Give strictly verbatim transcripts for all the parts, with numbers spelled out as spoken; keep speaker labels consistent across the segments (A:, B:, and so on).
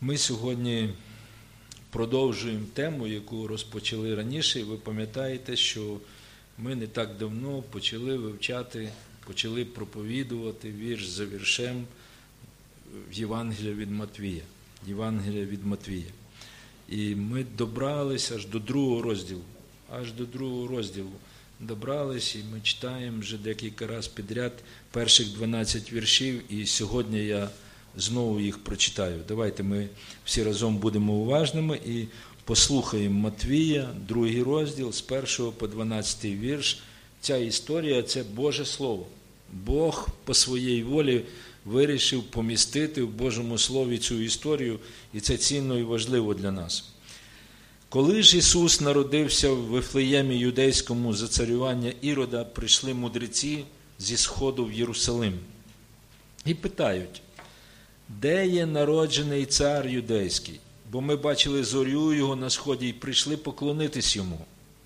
A: Ми сьогодні продовжуємо тему, яку розпочали раніше. Ви пам'ятаєте, що ми не так давно почали вивчати, почали проповідувати вірш за віршем в Євангелія від Матвія. Євангелія від Матвія. І ми добралися аж до другого розділу. Аж до другого розділу добрались, і ми читаємо вже декілька разів підряд перших дванадцять віршів, і сьогодні я знову їх прочитаю. Давайте ми всі разом будемо уважними і послухаємо Матвія, другий розділ, з першого по дванадцятий вірш. Ця історія – це Боже Слово. Бог по своїй волі вирішив помістити в Божому Слові цю історію, і це цінно і важливо для нас. Коли ж Ісус народився в Вифлеємі юдейському за царювання Ірода, прийшли мудреці зі сходу в Єрусалим і питають: де є народжений цар юдейський? Бо ми бачили зорю його на сході і прийшли поклонитись йому.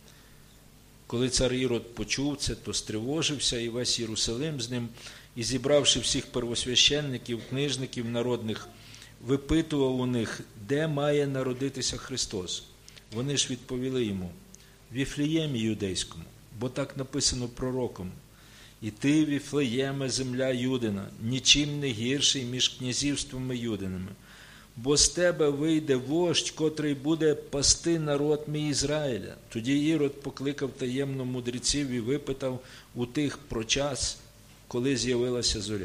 A: Коли цар Ірод почув це, то стривожився і весь Єрусалим з ним, і, зібравши всіх первосвященників, книжників народних, випитував у них, де має народитися Христос. Вони ж відповіли йому: в Віфлеємі юдейському, бо так написано пророком: і ти, Віфлеєме, земля Юдина, нічим не гірший між князівствами Юдиними, бо з тебе вийде вождь, котрий буде пасти народ мій Ізраїля. Тоді Ірод покликав таємно мудреців і випитав у тих про час, коли з'явилася зоря.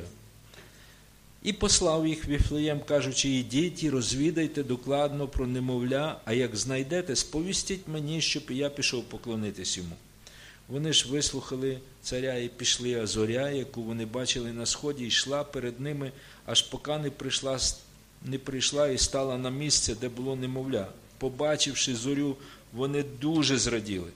A: І послав їх в Віфлеєм, кажучи: ідіть і розвідайте докладно про немовля, а як знайдете, сповістіть мені, щоб я пішов поклонитись йому. Вони ж вислухали царя і пішли, а зоря, яку вони бачили на сході, йшла перед ними, аж поки не прийшла, не прийшла і стала на місце, де було немовля. Побачивши зорю, вони дуже зраділи.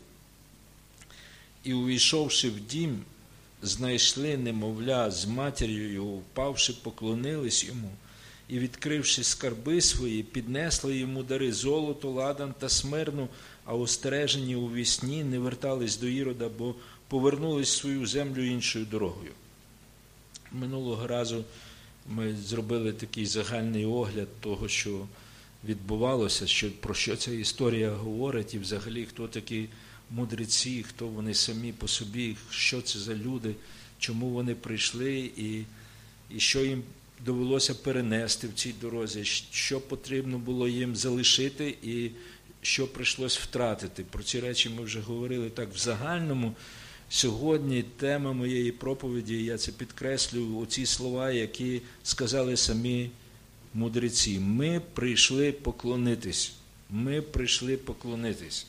A: І, увійшовши в дім, знайшли немовля з матір'ю його, впавши, поклонились йому, і, відкривши скарби свої, піднесли йому дари: золото, ладан та смирну, а остережені у вісні не вертались до Ірода, бо повернулись в свою землю іншою дорогою. Минулого разу ми зробили такий загальний огляд того, що відбувалося, що, про що ця історія говорить, і взагалі хто такі мудреці, хто вони самі по собі, що це за люди, чому вони прийшли і, і що їм довелося перенести в цій дорозі, що потрібно було їм залишити і що прийшлось втратити. Про ці речі ми вже говорили так в загальному. Сьогодні тема моєї проповіді, я це підкреслюю, оці слова, які сказали самі мудреці. Ми прийшли поклонитись. Ми прийшли поклонитись.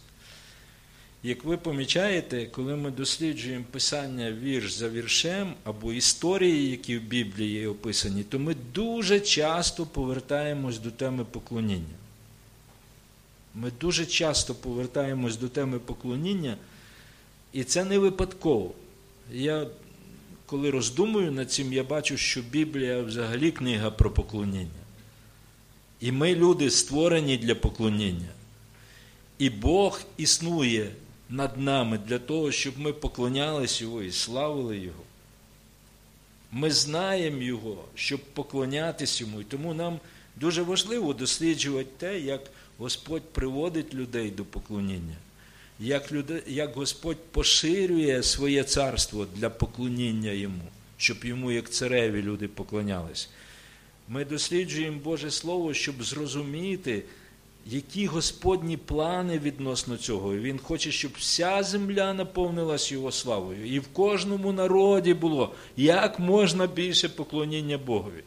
A: Як ви помічаєте, коли ми досліджуємо Писання вірш за віршем або історії, які в Біблії описані, то ми дуже часто повертаємось до теми поклоніння. Ми дуже часто повертаємось до теми поклоніння, і це не випадково. Я, коли роздумую над цим, я бачу, що Біблія взагалі книга про поклоніння. І ми, люди, створені для поклоніння. І Бог існує над нами для того, щоб ми поклонялись Його і славили Його. Ми знаємо Його, щоб поклонятись Йому. І тому нам дуже важливо досліджувати те, як Господь приводить людей до поклоніння. Як, люди, як Господь поширює своє царство для поклоніння Йому, щоб Йому, як цареві, люди поклонялись. Ми досліджуємо Боже Слово, щоб зрозуміти, які Господні плани відносно цього. Він хоче, щоб вся земля наповнилась Його славою. І в кожному народі було як можна більше поклоніння Богові.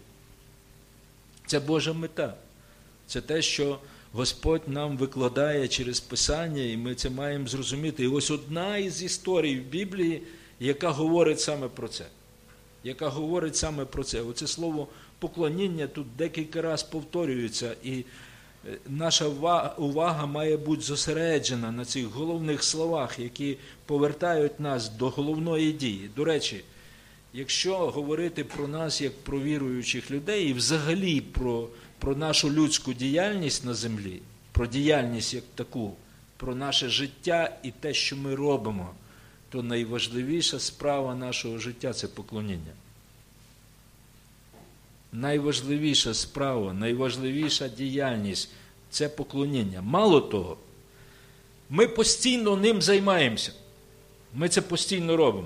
A: Це Божа мета. Це те, що Господь нам викладає через Писання, і ми це маємо зрозуміти. І ось одна із історій в Біблії, яка говорить саме про це. Яка говорить саме про це. Оце слово поклоніння тут декілька разів повторюється, і наша увага має бути зосереджена на цих головних словах, які повертають нас до головної дії. До речі, якщо говорити про нас як про віруючих людей і взагалі про, про нашу людську діяльність на землі, про діяльність як таку, про наше життя і те, що ми робимо, то найважливіша справа нашого життя – це поклоніння. найважливіша справа, найважливіша діяльність – це поклоніння. Мало того, ми постійно ним займаємося. Ми це постійно робимо.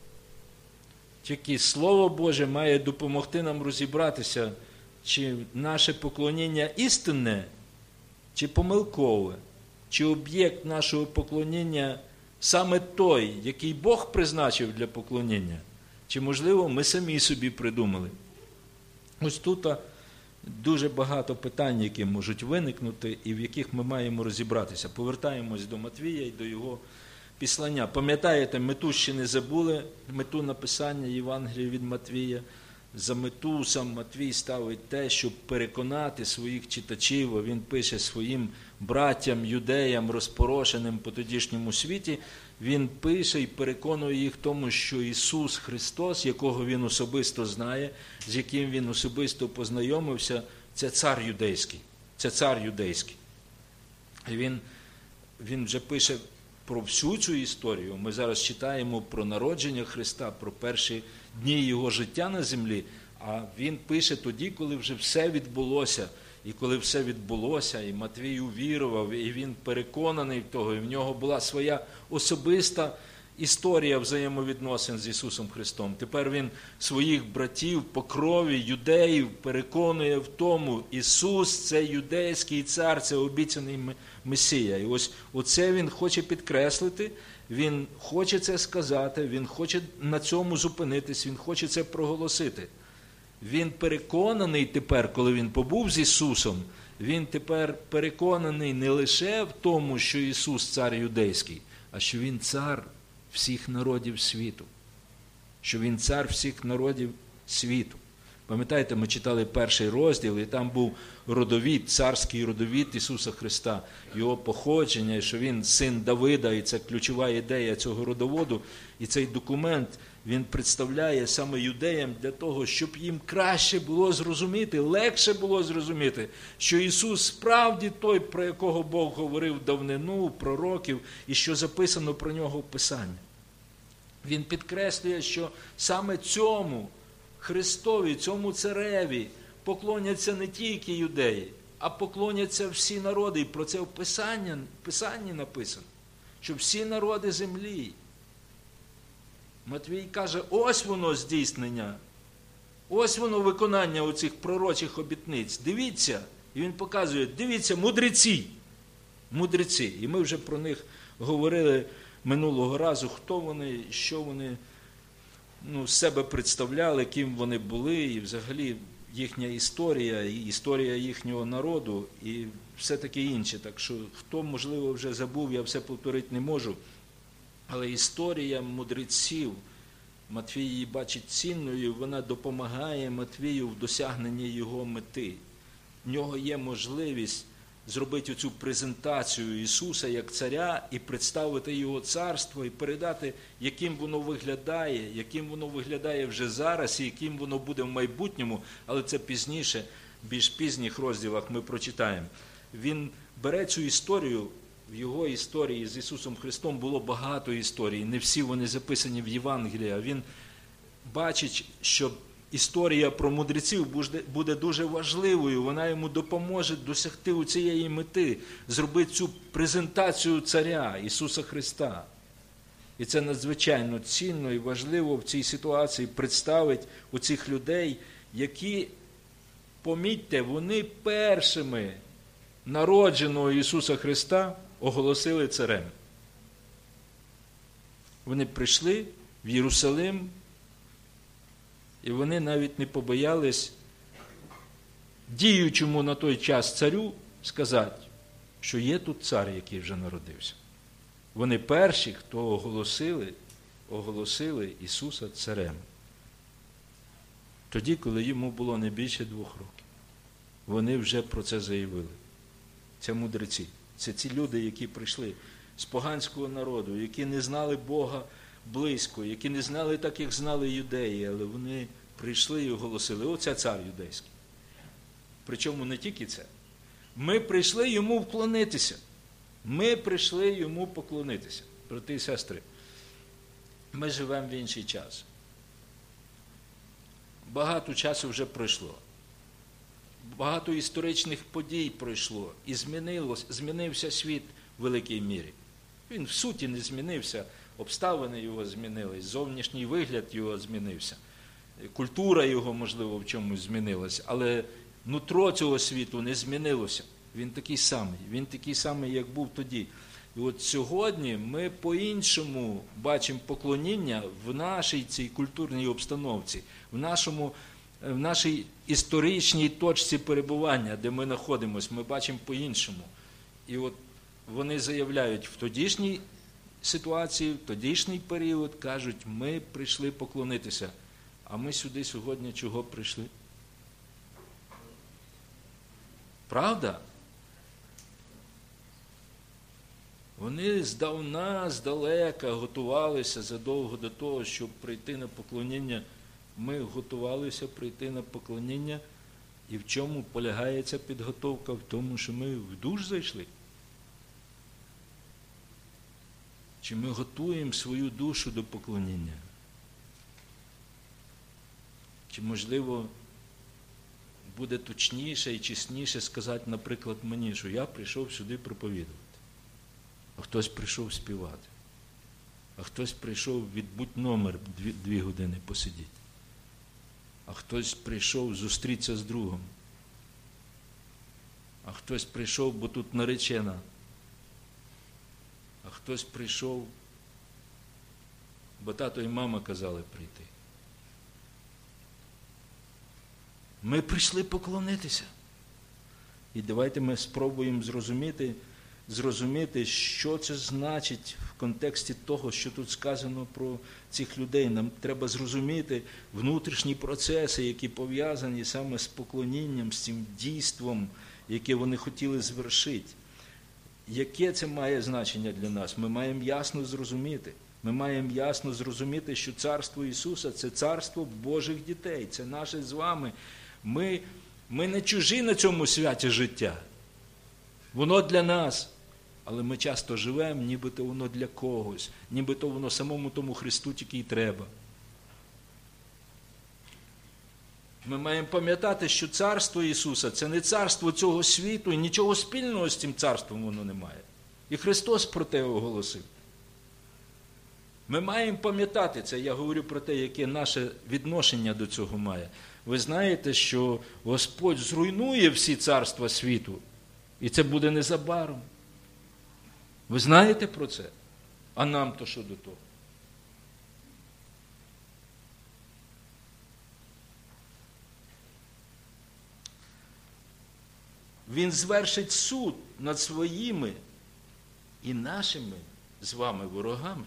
A: Тільки Слово Боже має допомогти нам розібратися, чи наше поклоніння істинне, чи помилкове, чи об'єкт нашого поклоніння саме той, який Бог призначив для поклоніння, чи, можливо, ми самі собі придумали. Ось тут дуже багато питань, які можуть виникнути, і в яких ми маємо розібратися. Повертаємось до Матвія і до його післання. Пам'ятаєте, мету ще не забули, мету написання Євангелія від Матвія. За мету сам Матвій ставить те, щоб переконати своїх читачів, а він пише своїм братям, юдеям, розпорошеним по тодішньому світі, він пише і переконує їх в тому, що Ісус Христос, якого він особисто знає, з яким він особисто познайомився, це цар юдейський. Це цар юдейський. І він, він вже пише про всю цю історію. Ми зараз читаємо про народження Христа, про перші дні Його життя на землі, а він пише тоді, коли вже все відбулося. І коли все відбулося, і Матвій увірував, і він переконаний в того, і в нього була своя особиста історія взаємовідносин з Ісусом Христом. Тепер він своїх братів по крові, юдеїв, переконує в тому, Ісус – це юдейський цар, це обіцяний Месія. І ось оце він хоче підкреслити, він хоче це сказати, він хоче на цьому зупинитись, він хоче це проголосити. Він переконаний тепер, коли він побув з Ісусом, він тепер переконаний не лише в тому, що Ісус цар юдейський, а що Він цар всіх народів світу. Що Він цар всіх народів світу. Пам'ятаєте, ми читали перший розділ, і там був родовід, царський родовід Ісуса Христа, Його походження, і що Він син Давида, і це ключова ідея цього родоводу. І цей документ, він представляє саме юдеям для того, щоб їм краще було зрозуміти, легше було зрозуміти, що Ісус справді той, про якого Бог говорив давнину, пророків, і що записано про Нього в Писанні. Він підкреслює, що саме цьому Христові, цьому цареві поклоняться не тільки юдеї, а поклоняться всі народи. І про це в Писанні, в Писанні написано, що всі народи землі. Матвій каже, ось воно здійснення, ось воно виконання оцих пророчих обітниць. Дивіться, і він показує, дивіться, мудреці, мудреці. І ми вже про них говорили минулого разу, хто вони, що вони ну, з себе представляли, ким вони були, і взагалі їхня історія, і історія їхнього народу, і все таке інше. Так що, хто, можливо, вже забув, я все повторити не можу. Але історія мудреців, Матвій її бачить цінною, вона допомагає Матвію в досягненні його мети. В нього є можливість зробити цю презентацію Ісуса як царя і представити Його царство, і передати, яким воно виглядає, яким воно виглядає вже зараз, і яким воно буде в майбутньому, але це пізніше, в більш пізніх розділах ми прочитаємо. Він бере цю історію, в його історії з Ісусом Христом було багато історій, не всі вони записані в Євангелії, а він бачить, що історія про мудреців буде дуже важливою, вона йому допоможе досягти у цієї мети, зробити цю презентацію царя Ісуса Христа. І це надзвичайно цінно і важливо в цій ситуації представити у цих людей, які, помітьте, вони першими народженого Ісуса Христа оголосили царем. Вони прийшли в Єрусалим, і вони навіть не побоялись діючому на той час царю сказати, що є тут цар, який вже народився. Вони перші, хто оголосили, оголосили Ісуса царем. Тоді, коли йому було не більше двох років. Вони вже про це заявили. Це мудреці. Це ці люди, які прийшли з поганського народу, які не знали Бога близько, які не знали так, як знали юдеї, але вони прийшли і оголосили, оце цар юдейський. Причому не тільки це. Ми прийшли йому вклонитися. Ми прийшли йому поклонитися. Брати і сестри, ми живемо в інший час. Багато часу вже пройшло. багато історичних подій пройшло, і змінилось, змінився світ в великій мірі. Він в суті не змінився, обставини його змінились, зовнішній вигляд його змінився, культура його, можливо, в чомусь змінилась, але нутро цього світу не змінилося. Він такий самий, він такий самий, як був тоді. І от сьогодні ми по-іншому бачимо поклоніння в нашій цій культурній обстановці, в, нашому, в нашій історичній точці перебування, де ми знаходимося, ми бачимо по-іншому. І от вони заявляють в тодішній ситуації, в тодішній період, кажуть, ми прийшли поклонитися. А ми сюди сьогодні чого прийшли? Правда? Вони здавна, здалека готувалися задовго до того, щоб прийти на поклоніння. Ми готувалися прийти на поклоніння. І в чому полягає ця підготовка? В тому, що ми в душ зайшли. Чи ми готуємо свою душу до поклоніння? Чи, можливо, буде точніше і чесніше сказати, наприклад, мені, що я прийшов сюди проповідувати, а хтось прийшов співати, а хтось прийшов відбудь номер дві, дві години посидіти, а хтось прийшов зустрітися з другом, а хтось прийшов, бо тут наречена, а хтось прийшов, бо тато і мама казали прийти. Ми прийшли поклонитися. І давайте ми спробуємо зрозуміти, зрозуміти, що це значить в контексті того, що тут сказано про цих людей. Нам треба зрозуміти внутрішні процеси, які пов'язані саме з поклонінням, з цим дійством, яке вони хотіли звершити. Яке це має значення для нас? Ми маємо ясно зрозуміти. Ми маємо ясно зрозуміти, що Царство Ісуса – це царство Божих дітей, це наше з вами. Ми, ми не чужі на цьому святі життя. Воно для нас. Але ми часто живемо, нібито воно для когось, нібито воно самому тому Христу тільки й треба. Ми маємо пам'ятати, що Царство Ісуса – це не царство цього світу, і нічого спільного з цим царством воно не має. І Христос про те оголосив. Ми маємо пам'ятати це, я говорю про те, яке наше відношення до цього має. Ви знаєте, що Господь зруйнує всі царства світу, і це буде незабаром. Ви знаєте про це? А нам-то що до того? Він звершить суд над своїми і нашими з вами ворогами.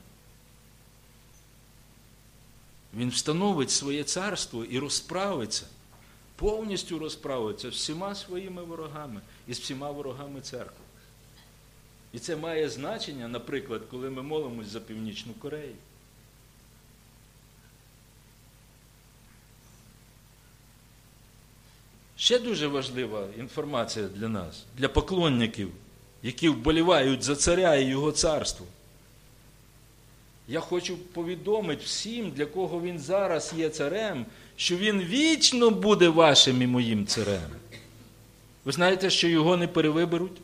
A: Він встановить своє царство і розправиться, повністю розправиться з всіма своїми ворогами і з всіма ворогами церкви. І це має значення, наприклад, коли ми молимось за Північну Корею. Ще дуже важлива інформація для нас, для поклонників, які вболівають за царя і його царство. Я хочу повідомити всім, для кого він зараз є царем, що він вічно буде вашим і моїм царем. Ви знаєте, що його не перевиберуть?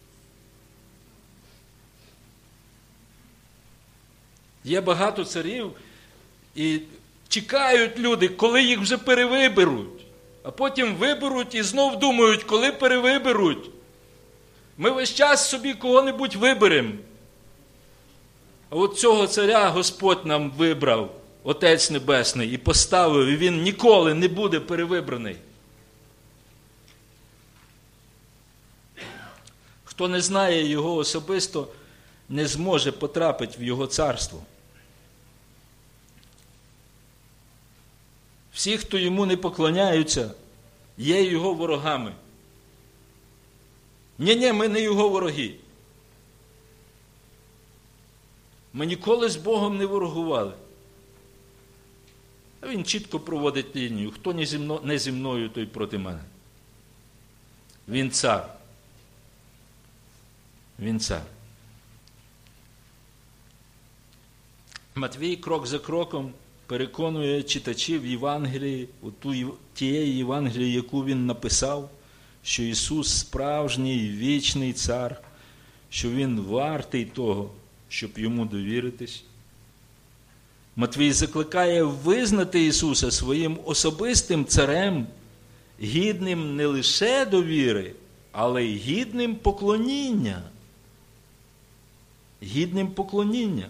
A: Є багато царів, і чекають люди, коли їх вже перевиберуть. А потім виберуть і знов думають, коли перевиберуть. Ми весь час собі кого-небудь виберемо. А от цього царя Господь нам вибрав, Отець Небесний, і поставив, і він ніколи не буде перевибраний. Хто не знає його особисто, не зможе потрапити в його царство. Всі, хто йому не поклоняються, є його ворогами. Ні-ні, ми не його вороги. Ми ніколи з Богом не ворогували. А він чітко проводить лінію. Хто не зі мною, не зі мною, той проти мене. Він цар. Він цар. Матвій крок за кроком переконує читачів Євангелії, тієї Євангелії, яку він написав, що Ісус справжній вічний цар, що Він вартий того, щоб Йому довіритись. Матвій закликає визнати Ісуса своїм особистим царем, гідним не лише довіри, але й гідним поклоніння. Гідним поклоніння.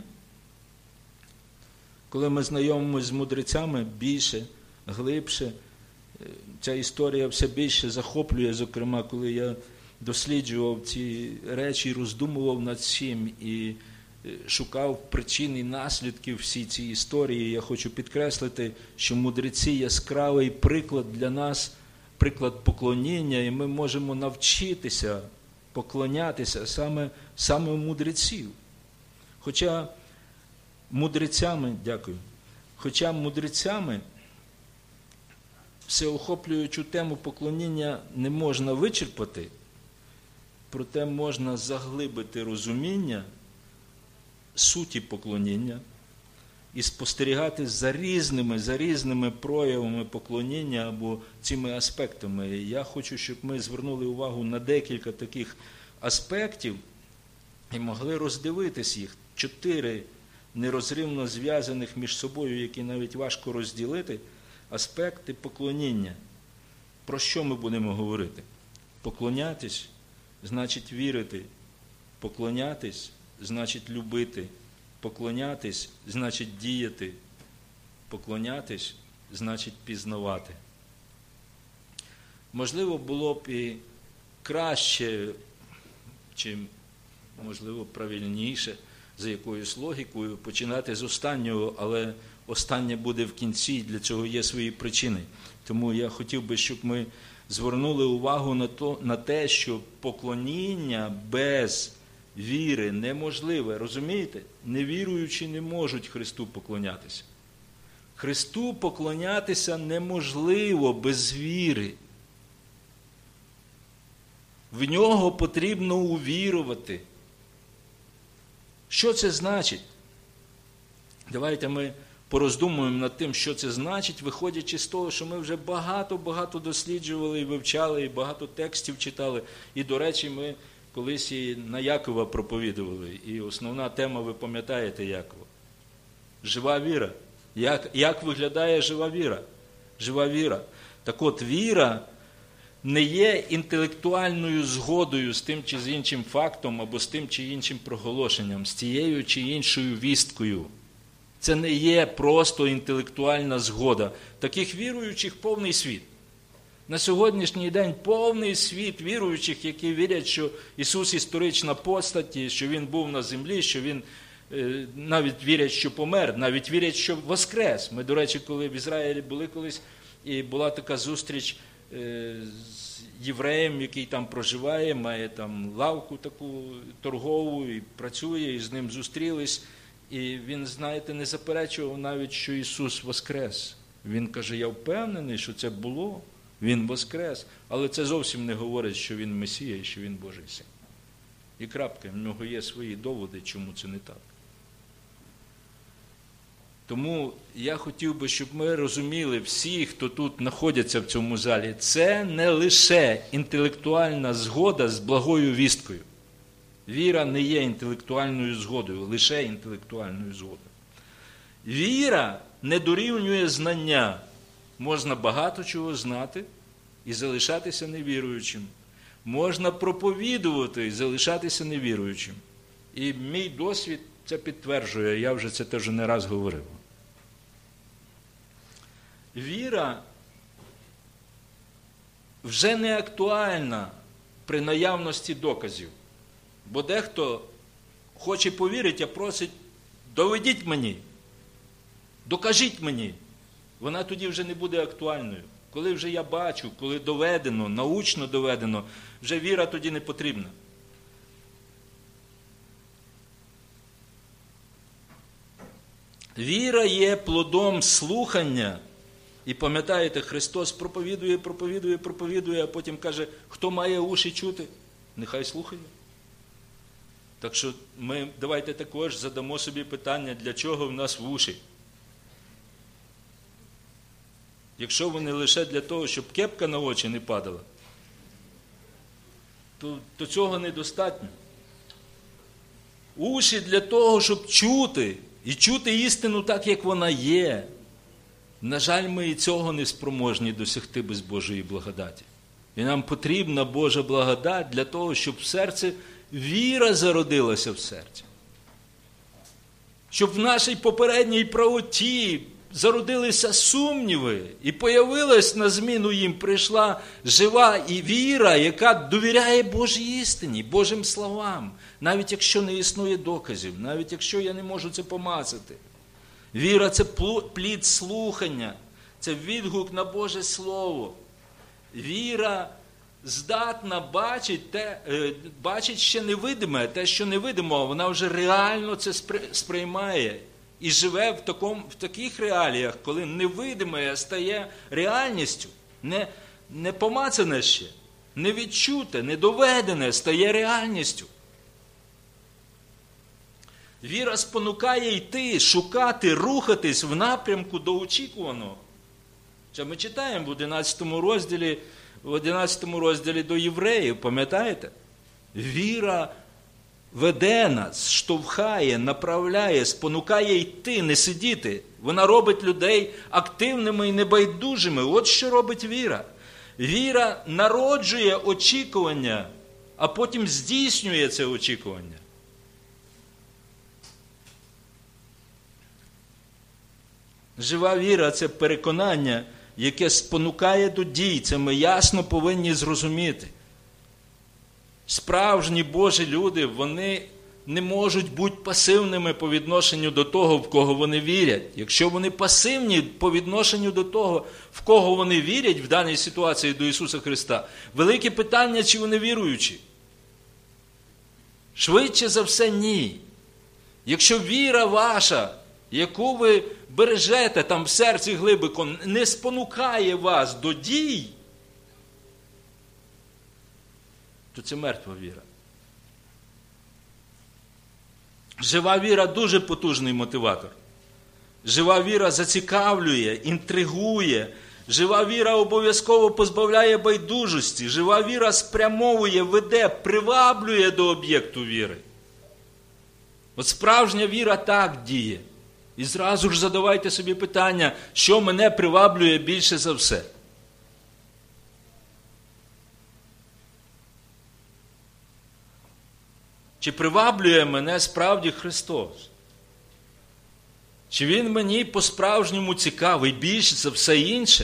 A: Коли ми знайомимося з мудрецями більше, глибше, ця історія все більше захоплює, зокрема, коли я досліджував ці речі, роздумував над цим і шукав причин і наслідків всій цій історії. Я хочу підкреслити, що мудреці – яскравий приклад для нас, приклад поклоніння, і ми можемо навчитися поклонятися саме, саме у мудреців. Хоча мудрецями, дякую, хоча мудрецями всеохоплюючу тему поклоніння не можна вичерпати, проте можна заглибити розуміння суті поклоніння і спостерігати за різними, за різними проявами поклоніння або цими аспектами. Я хочу, щоб ми звернули увагу на декілька таких аспектів і могли роздивитись їх. Чотири нерозривно зв'язаних між собою, які навіть важко розділити, аспекти поклоніння. Про що ми будемо говорити? Поклонятись – значить вірити. Поклонятись – значить любити. Поклонятись – значить діяти. Поклонятись – значить пізнавати. Можливо, було б і краще, чи, можливо, правильніше, за якоюсь логікою, починати з останнього, але останнє буде в кінці, для цього є свої причини. Тому я хотів би, щоб ми звернули увагу на, то, на те, що поклоніння без віри неможливе. Розумієте? Невіруючі не можуть Христу поклонятися. Христу поклонятися неможливо без віри. В нього потрібно увірувати. Що це значить? Давайте ми пороздумуємо над тим, що це значить, виходячи з того, що ми вже багато-багато досліджували і вивчали, і багато текстів читали. І, до речі, ми колись і на Якова проповідували. І основна тема, ви пам'ятаєте, Якова. Жива віра. Як, як виглядає жива віра? Жива віра. Так от, віра не є інтелектуальною згодою з тим чи з іншим фактом, або з тим чи іншим проголошенням, з тією чи іншою вісткою. Це не є просто інтелектуальна згода. Таких віруючих повний світ. На сьогоднішній день повний світ віруючих, які вірять, що Ісус історична постать, що Він був на землі, що Він навіть вірять, що помер, навіть вірять, що воскрес. Ми, до речі, коли в Ізраїлі були колись, і була така зустріч з євреєм, який там проживає, має там лавку таку торгову і працює, і з ним зустрілись. І він, знаєте, не заперечував навіть, що Ісус воскрес. Він каже, я впевнений, що це було, Він воскрес. Але це зовсім не говорить, що Він Месія і що Він Божий Син. І крапка, в нього є свої доводи, чому це не так. Тому я хотів би, щоб ми розуміли, всі, хто тут знаходяться в цьому залі, це не лише інтелектуальна згода з благою вісткою. Віра не є інтелектуальною згодою, лише інтелектуальною згодою. Віра не дорівнює знання. Можна багато чого знати і залишатися невіруючим. Можна проповідувати і залишатися невіруючим. І мій досвід це підтверджує, я вже це теж не раз говорив. Віра вже не актуальна при наявності доказів. Бо дехто хоче повірити, а просить, доведіть мені, докажіть мені. Вона тоді вже не буде актуальною. Коли вже я бачу, коли доведено, научно доведено, вже віра тоді не потрібна. Віра є плодом слухання. І пам'ятаєте, Христос проповідує, проповідує, проповідує, а потім каже, хто має уші чути, нехай слухає. Так що ми давайте також задамо собі питання, для чого в нас вуші. Якщо вони лише для того, щоб кепка на очі не падала, то, то цього недостатньо. Уші для того, щоб чути, і чути істину так, як вона є. На жаль, ми і цього не спроможні досягти без Божої благодаті. І нам потрібна Божа благодать для того, щоб в серці віра зародилася в серці. Щоб в нашій попередній правоті зародилися сумніви, і появилась на зміну їм, прийшла жива і віра, яка довіряє Божій істині, Божим словам, навіть якщо не існує доказів, навіть якщо я не можу це помацати. Віра – це плід слухання, це відгук на Боже Слово. Віра здатна бачить, те, бачить ще невидиме, те, що невидимо, вона вже реально це сприймає. І живе в, такому, в таких реаліях, коли невидиме стає реальністю, не, не помацане ще, не відчуте, не доведене стає реальністю. Віра спонукає йти, шукати, рухатись в напрямку до очікуваного. Це ми читаємо в одинадцятому розділі, в одинадцятому розділі до євреїв, пам'ятаєте? Віра веде нас, штовхає, направляє, спонукає йти, не сидіти. Вона робить людей активними і небайдужими. От що робить віра. Віра народжує очікування, а потім здійснює це очікування. Жива віра – це переконання, яке спонукає до дій. Це ми ясно повинні зрозуміти. Справжні Божі люди, вони не можуть бути пасивними по відношенню до того, в кого вони вірять. Якщо вони пасивні по відношенню до того, в кого вони вірять, в даній ситуації до Ісуса Христа, велике питання, чи вони віруючі. Швидше за все, ні. Якщо віра ваша, яку ви бережете там в серці глибоко, не спонукає вас до дій, то це мертва віра. Жива віра дуже потужний мотиватор. Жива віра зацікавлює, інтригує. Жива віра обов'язково позбавляє байдужості. Жива віра спрямовує, веде, приваблює до об'єкту віри. От справжня віра так діє. І зразу ж задавайте собі питання, що мене приваблює більше за все. Чи приваблює мене справді Христос? Чи Він мені по-справжньому цікавий більше за все інше?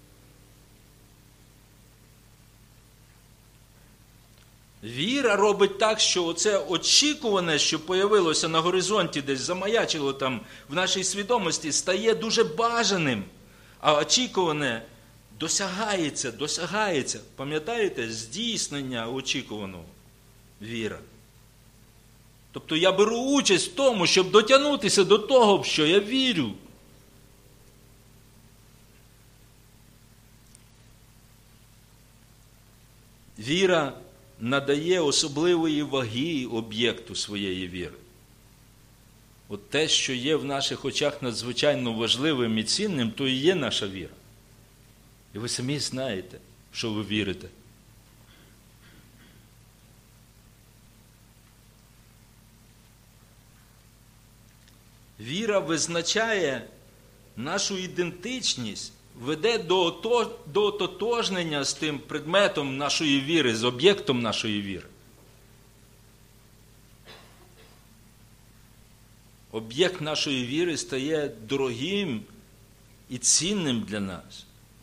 A: Віра робить так, що оце очікуване, що появилося на горизонті, десь замаячило там в нашій свідомості, стає дуже бажаним. А очікуване досягається, досягається. Пам'ятаєте? Здійснення очікуваного. Віра. Тобто я беру участь в тому, щоб дотягнутися до того, в що я вірю. Віра надає особливої ваги об'єкту своєї віри. От те, що є в наших очах надзвичайно важливим і цінним, то і є наша віра. І ви самі знаєте, що ви вірите. Віра визначає нашу ідентичність, веде до, до ототожнення з тим предметом нашої віри, з об'єктом нашої віри. Об'єкт нашої віри стає дорогим і цінним для нас.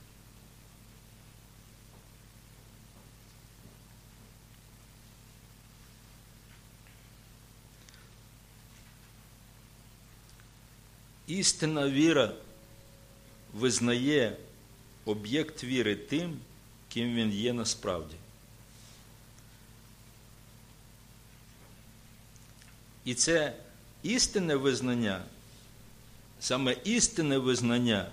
A: Істинна віра визнає об'єкт віри тим, ким він є насправді. І це істинне визнання, саме істинне визнання,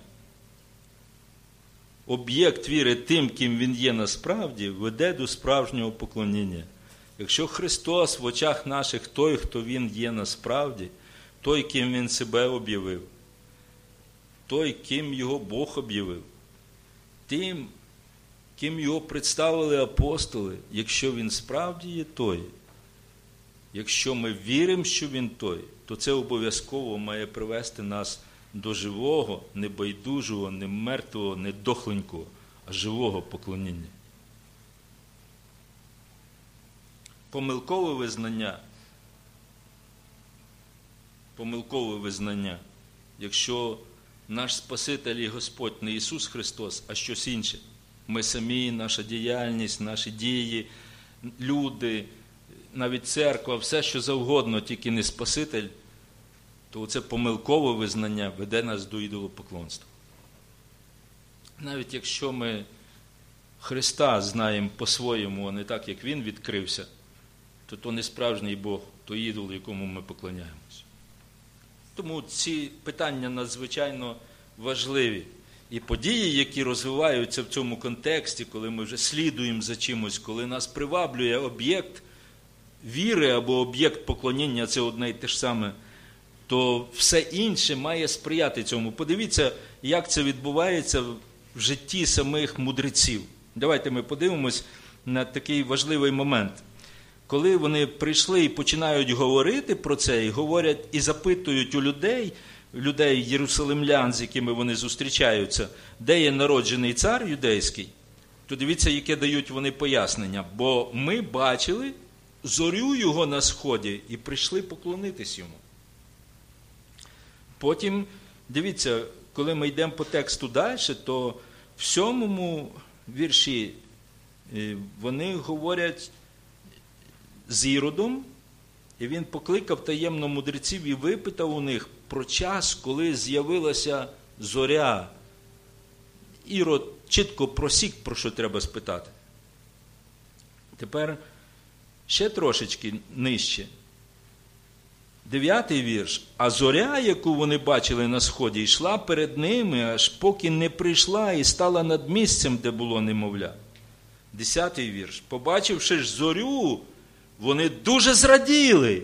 A: об'єкт віри тим, ким він є насправді, веде до справжнього поклоніння. Якщо Христос в очах наших той, хто Він є насправді, той, ким Він себе об'явив, той, ким Його Бог об'явив, тим ким його представили апостоли, якщо він справді є той, якщо ми віримо, що він той, то це обов'язково має привести нас до живого, не байдужого, не мертвого, не дохленького, а живого поклоніння. Помилкове визнання. Помилкове визнання. Якщо наш Спаситель і Господь не Ісус Христос, а щось інше. Ми самі, наша діяльність, наші дії, люди, навіть церква, все, що завгодно, тільки не Спаситель, то це помилкове визнання веде нас до ідолопоклонства. Навіть якщо ми Христа знаємо по-своєму, а не так, як Він відкрився, то то не справжній Бог, то ідол, якому ми поклоняємось. Тому ці питання надзвичайно важливі. І події, які розвиваються в цьому контексті, коли ми вже слідуємо за чимось, коли нас приваблює об'єкт віри або об'єкт поклоніння, це одне і те ж саме, то все інше має сприяти цьому. Подивіться, як це відбувається в житті самих мудреців. Давайте ми подивимось на такий важливий момент. Коли вони прийшли і починають говорити про це, і говорять, і запитують у людей, людей єрусалимлян, з якими вони зустрічаються, де є народжений цар юдейський, то дивіться, яке дають вони пояснення. Бо ми бачили зорю його на сході і прийшли поклонитись йому. Потім, дивіться, коли ми йдемо по тексту далі, то в сьомому вірші вони говорять з Іродом, і він покликав таємно мудреців і випитав у них про час, коли з'явилася зоря. Ірод чітко просік, про що треба спитати. Тепер ще трошечки нижче. Дев'ятий вірш. А зоря, яку вони бачили на сході, йшла перед ними, аж поки не прийшла і стала над місцем, де було немовля. Десятий вірш. Побачивши ж зорю, вони дуже зраділи.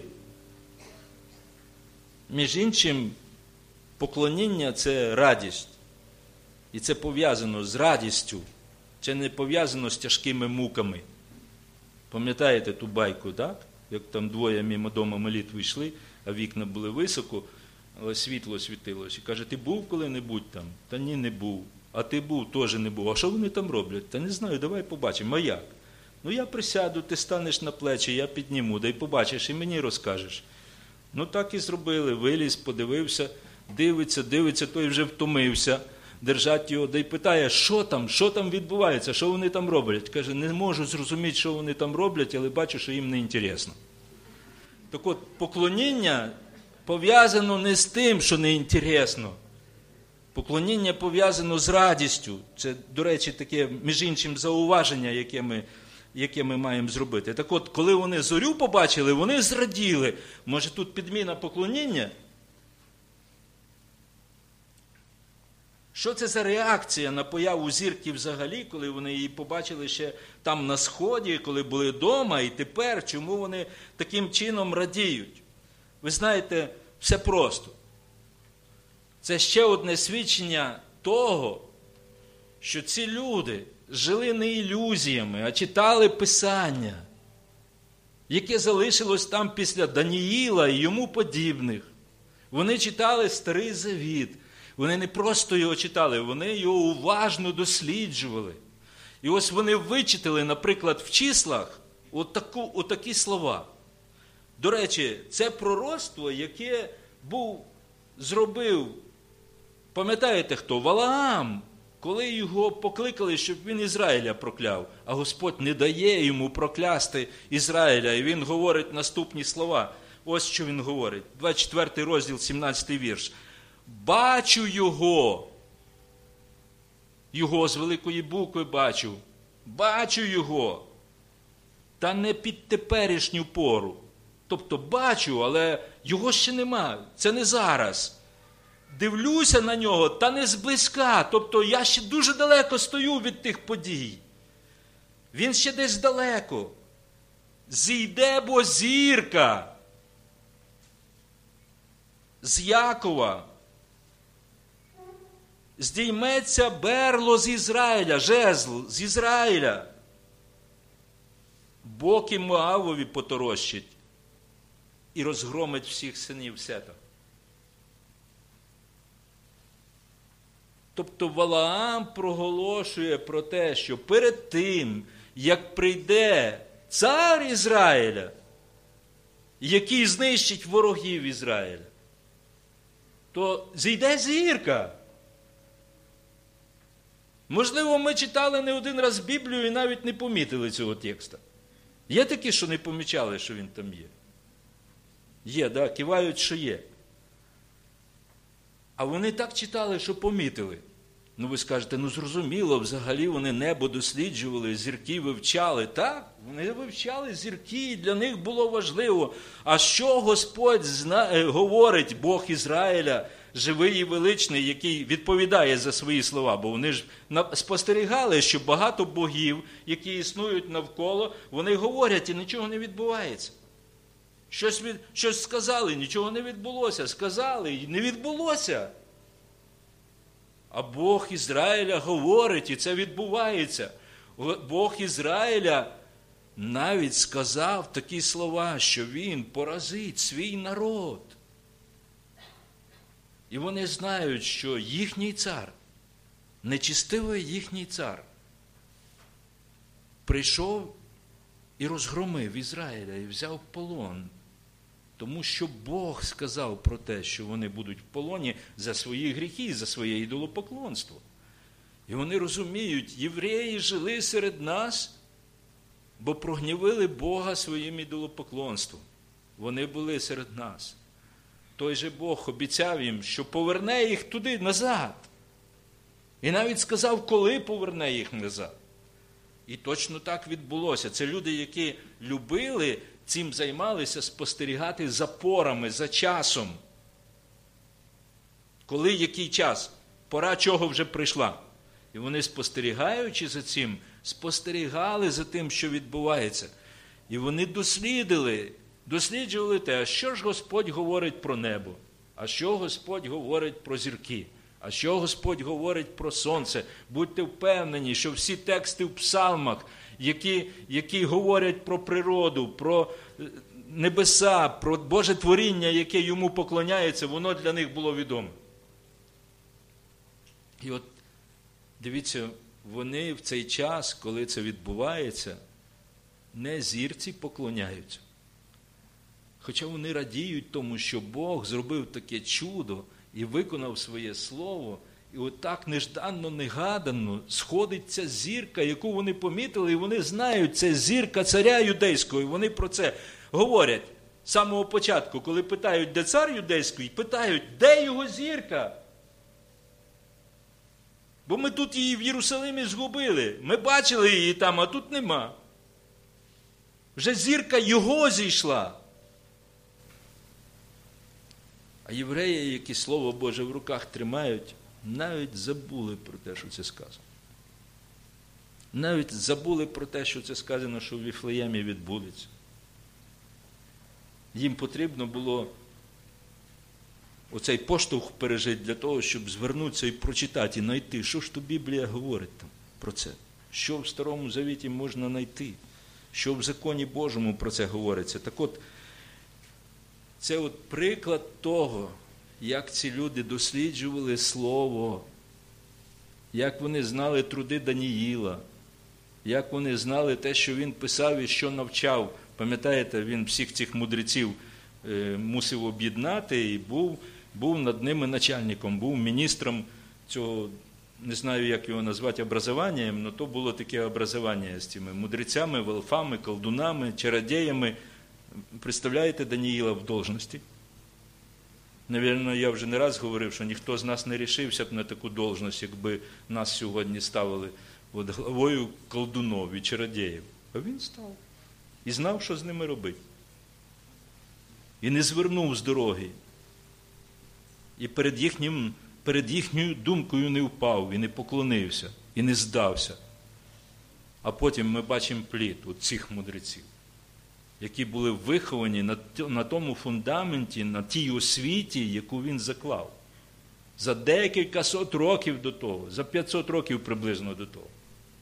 A: Між іншим, поклоніння – це радість. І це пов'язано з радістю. Це не пов'язано з тяжкими муками. Пам'ятаєте ту байку, так? Як там двоє мимо дому молитви йшли, а вікна були високо, але світло світилось. І каже, ти був коли-небудь там? Та ні, не був. А ти був, теж не був. А що вони там роблять? Та не знаю, давай побачимо. А як? Ну я присяду, ти станеш на плечі, я підніму, да й побачиш, і мені розкажеш. Ну так і зробили, виліз, подивився, дивиться, дивиться, той вже втомився, держать його, да й питає, що там, що там відбувається, що вони там роблять. Каже, не можу зрозуміти, що вони там роблять, але бачу, що їм не інтересно. Так от, поклоніння пов'язано не з тим, що не інтересно. Поклоніння пов'язано з радістю. Це, до речі, таке, між іншим, зауваження, яке ми, яке ми маємо зробити. Так от, коли вони зорю побачили, вони зраділи. Може, тут підміна поклоніння? Що це за реакція на появу зірки взагалі, коли вони її побачили ще там на сході, коли були вдома, і тепер, чому вони таким чином радіють? Ви знаєте, все просто. Це ще одне свідчення того, що ці люди жили не ілюзіями, а читали Писання, яке залишилось там після Даніїла і йому подібних. Вони читали Старий Завіт. Вони не просто його читали, вони його уважно досліджували. І ось вони вичитали, наприклад, в числах отаку, отакі слова. До речі, це пророцтво, яке був, зробив, пам'ятаєте хто? Валаам, коли його покликали, щоб він Ізраїля прокляв. А Господь не дає йому проклясти Ізраїля. І він говорить наступні слова. Ось що він говорить. двадцять четвертий розділ, сімнадцятий вірш. Бачу його. Його з великої букви бачу. Бачу його. Та не під теперішню пору. Тобто бачу, але його ще нема. Це не зараз. Дивлюся на нього, та не зблизька. Тобто я ще дуже далеко стою від тих подій. Він ще десь далеко. Зійде бо зірка з Якова. здійметься берло з Ізраїля, жезл з Ізраїля. Боки Моавові поторощить і розгромить всіх синів Сета. Тобто Валаам проголошує про те, що перед тим, як прийде цар Ізраїля, який знищить ворогів Ізраїля, то зійде зірка. Можливо, ми читали не один раз Біблію і навіть не помітили цього текста. Є такі, що не помічали, що він там є? Є, да, кивають, що є. А вони так читали, що помітили. Ну ви скажете, ну зрозуміло, взагалі вони небо досліджували, зірки вивчали. Так, вони вивчали зірки, і для них було важливо. А що Господь зна... говорить, Бог Ізраїля, живий і величний, який відповідає за свої слова? Бо вони ж спостерігали, що багато богів, які існують навколо, вони говорять і нічого не відбувається. Щось, від... Щось сказали, нічого не відбулося. Сказали і не відбулося. А Бог Ізраїля говорить, і це відбувається. Бог Ізраїля навіть сказав такі слова, що він поразить свій народ. І вони знають, що їхній цар, нечистивий їхній цар, прийшов і розгромив Ізраїля, і взяв в полон. Тому що Бог сказав про те, що вони будуть в полоні за свої гріхи, за своє ідолопоклонство. І вони розуміють, євреї жили серед нас, бо прогнівили Бога своїм ідолопоклонством. Вони були серед нас. Той же Бог обіцяв їм, що поверне їх туди, назад. І навіть сказав, коли поверне їх назад. І точно так відбулося. Це люди, які любили, цим займалися, спостерігати за порами, за часом. Коли який час? Пора чого вже прийшла. І вони, спостерігаючи за цим, спостерігали за тим, що відбувається. І вони дослідили, досліджували те, а що ж Господь говорить про небо, а що Господь говорить про зірки, а що Господь говорить про сонце. Будьте впевнені, що всі тексти в псалмах, які, які говорять про природу, про небеса, про Боже творіння, яке йому поклоняється, воно для них було відомо. І от, дивіться, вони в цей час, коли це відбувається, не зірці поклоняються. Хоча вони радіють тому, що Бог зробив таке чудо і виконав своє слово, і отак нежданно, негадано сходить ця зірка, яку вони помітили, і вони знають, це зірка царя юдейського, і вони про це говорять з самого початку. Коли питають, де цар юдейський, питають, де його зірка? Бо ми тут її в Єрусалимі згубили, ми бачили її там, а тут нема. Вже зірка його зійшла. А євреї, які Слово Боже в руках тримають, навіть забули про те, що це сказано. Навіть забули про те, що це сказано, що в Віфлеємі відбудеться. Їм потрібно було оцей поштовх пережити для того, щоб звернутися і прочитати, і знайти, що ж то Біблія говорить там про це. Що в Старому Завіті можна знайти, що в Законі Божому про це говориться. Так от, це от приклад того, як ці люди досліджували Слово, як вони знали труди Даніїла, як вони знали те, що він писав і що навчав. Пам'ятаєте, він всіх цих мудреців е, мусив об'єднати і був, був над ними начальником, був міністром цього, не знаю, як його назвати, образованням, але то було таке образування з цими мудрецями, волфами, колдунами, чародіями. Представляєте Даніїла в должності? Навірно, я вже не раз говорив, що ніхто з нас не рішився б на таку должність, якби нас сьогодні ставили от главою колдунов і чародіїв. А він став. І знав, що з ними робити. І не звернув з дороги. І перед, їхнім, перед їхньою думкою не впав, і не поклонився, і не здався. А потім ми бачимо плід от цих мудреців, які були виховані на, на тому фундаменті, на тій освіті, яку він заклав. За декілька сот років до того, за п'ятсот років приблизно до того.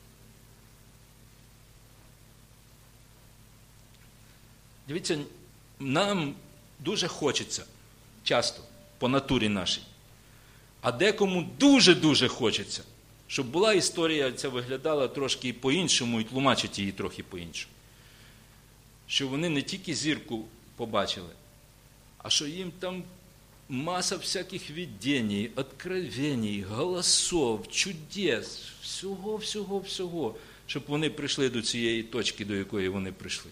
A: Дивіться, нам дуже хочеться, часто, по натурі нашій. А декому дуже-дуже хочеться, щоб була історія, ця виглядала трошки по-іншому і тлумачить її трохи по-іншому. Що вони не тільки зірку побачили, а що їм там маса всяких видений, откровений, голосов, чудес, всього-всього-всього, щоб вони прийшли до цієї точки, до якої вони прийшли.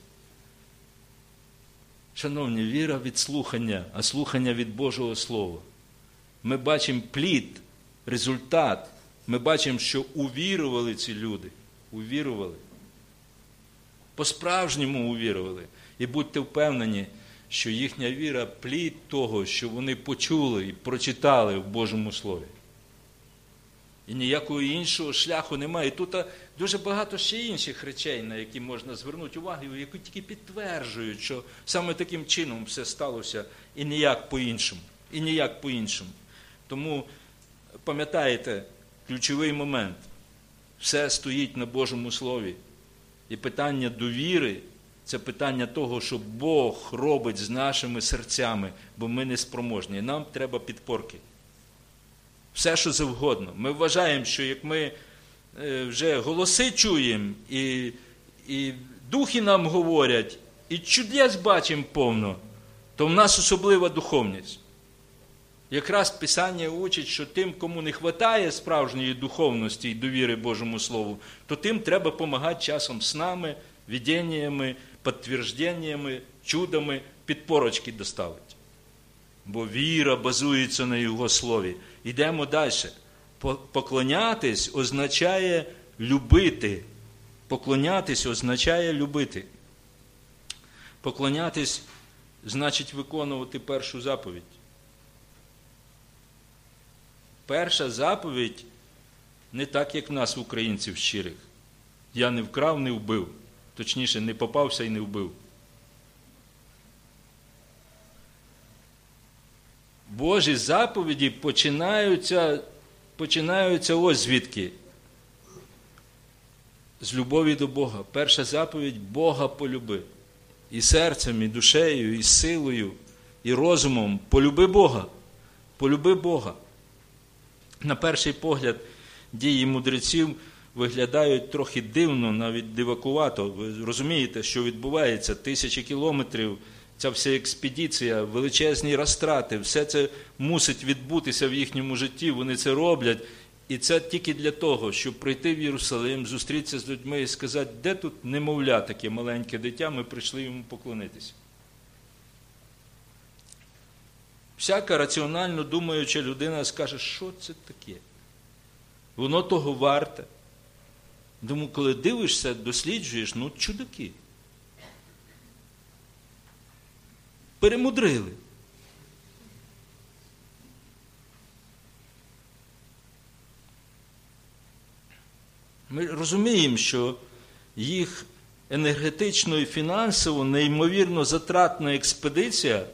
A: Шановні, віра від слухання, а слухання від Божого Слова. Ми бачимо плід, результат. Ми бачимо, що увірували ці люди. Увірували. По-справжньому увірували. І будьте впевнені, що їхня віра – плід того, що вони почули і прочитали в Божому Слові. І ніякого іншого шляху немає. І тут дуже багато ще інших речей, на які можна звернути увагу, які тільки підтверджують, що саме таким чином все сталося і ніяк по-іншому. І ніяк по-іншому. Тому, пам'ятаєте, ключовий момент. Все стоїть на Божому Слові. І питання довіри – це питання того, що Бог робить з нашими серцями, бо ми не спроможні. Нам треба підпорки. Все, що завгодно. Ми вважаємо, що як ми вже голоси чуємо, і, і духи нам говорять, і чудес бачимо повно, то в нас особлива духовність. Якраз Писання учить, що тим, кому не вистачає справжньої духовності і довіри Божому Слову, то тим треба допомагати часом снами, видіннями, підтвердженнями, чудами, підпорочки доставити. Бо віра базується на Його Слові. Йдемо далі. Поклонятись означає любити. Поклонятись означає любити. Поклонятись значить виконувати першу заповідь. Перша заповідь не так, як в нас, українців щирих. Я не вкрав, не вбив. Точніше, не попався і не вбив. Божі заповіді починаються, починаються ось звідки. З любові до Бога. Перша заповідь – Бога полюби. І серцем, і душею, і силою, і розумом. Полюби Бога. Полюби Бога. На перший погляд, дії мудреців виглядають трохи дивно, навіть дивакувато. Ви розумієте, що відбувається? Тисячі кілометрів, ця вся експедиція, величезні розтрати, все це мусить відбутися в їхньому житті, вони це роблять. І це тільки для того, щоб прийти в Єрусалим, зустрітися з людьми і сказати, де тут немовля таке маленьке дитя, ми прийшли йому поклонитися. Всяка раціонально думаюча людина скаже, що це таке? Воно того варте. Тому, коли дивишся, досліджуєш, ну, чудаки. Перемудрили. Ми розуміємо, що їх енергетично і фінансово неймовірно затратна експедиція,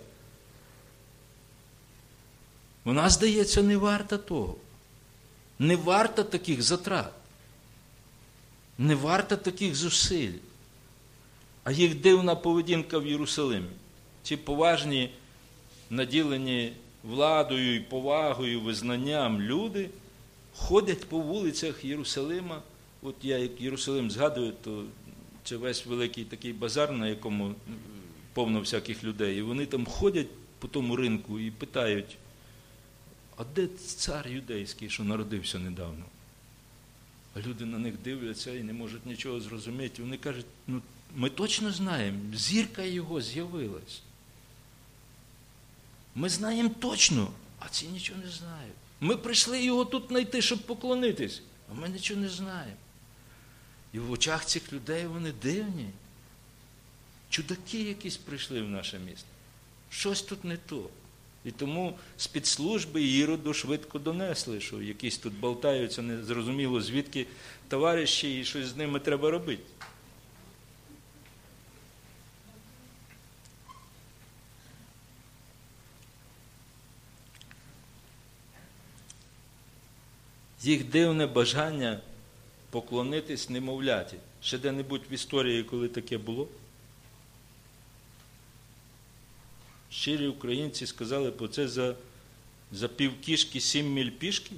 A: вона, здається, не варта того. Не варта таких затрат. Не варта таких зусиль. А їх дивна поведінка в Єрусалимі. Ці поважні, наділені владою і повагою, визнанням люди ходять по вулицях Єрусалима. От я як Єрусалим згадую, то це весь великий такий базар, на якому повно всяких людей. І вони там ходять по тому ринку і питають, а де цар юдейський, що народився недавно? А люди на них дивляться і не можуть нічого зрозуміти. Вони кажуть, ну ми точно знаємо, зірка його з'явилась. Ми знаємо точно, а ці нічого не знають. Ми прийшли його тут знайти, щоб поклонитись, а ми нічого не знаємо. І в очах цих людей вони дивні. Чудаки якісь прийшли в наше місто. Щось тут не то. І тому спецслужби Іроду швидко донесли, що якісь тут болтаються, незрозуміло звідки товариші, і щось з ними треба робити. їх дивне бажання поклонитись немовляті. Ще де-небудь в історії, коли таке було? Щирі українці сказали, бо це за, за півкішки сім міль пішки?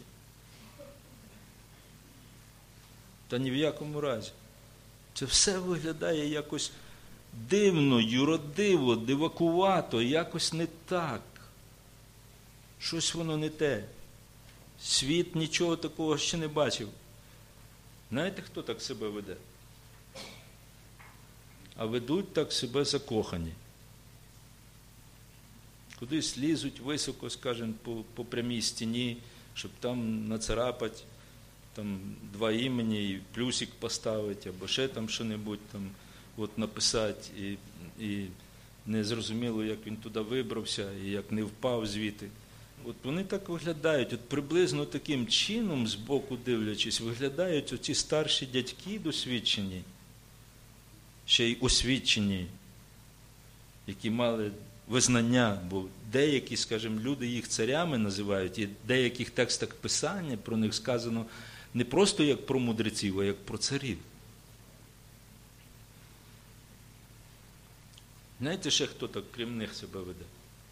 A: Та ні в якому разі. Це все виглядає якось дивно, юродиво, дивакувато, якось не так. Щось воно не те. Світ нічого такого ще не бачив. Знаєте, хто так себе веде? А ведуть так себе закохані. Кудись лізуть високо, скажімо, по, по прямій стіні, щоб там нацарапати там, два імені і плюсик поставити, або ще там що-небудь там, от написати. І, і не зрозуміло, як він туди вибрався, і як не впав звідти. От вони так виглядають, от приблизно таким чином, збоку дивлячись, виглядають оці старші дядьки досвідчені, ще й освічені, які мали визнання, бо деякі, скажімо, люди їх царями називають, і в деяких текстах Писання про них сказано не просто як про мудреців, а як про царів. Знаєте ще, хто так крім них себе веде?